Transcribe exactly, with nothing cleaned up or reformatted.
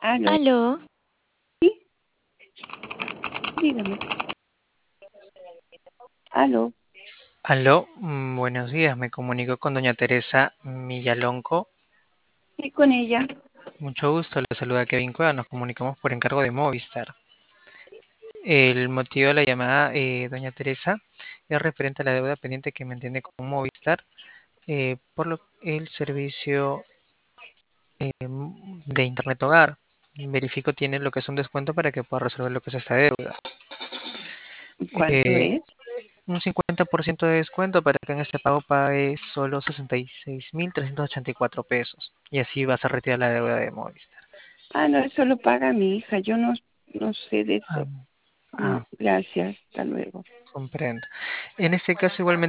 Aló, Aló, sí, dígame. Aló, Aló, mm, buenos días. Me comunico con doña Teresa Millalonco. sí, con ella. Mucho gusto. Le saluda Kevin Cueva. Nos comunicamos por encargo de Movistar. El motivo de la llamada, eh, doña Teresa, es referente a la deuda pendiente que mantiene con Movistar eh, por lo, el servicio eh, de Internet Hogar. Verifico tiene lo que es un descuento para que pueda resolver lo que es esta deuda. ¿Cuánto Eh, es? un cincuenta por ciento de descuento para que en este pago pague solo sesenta y seis mil trescientos ochenta y cuatro pesos. Y así vas a retirar la deuda de Movistar. Ah, no, eso lo paga mi hija. Yo no, no sé de Ah, eso. ah, No, gracias. Hasta luego. comprendo. En este caso, igualmente.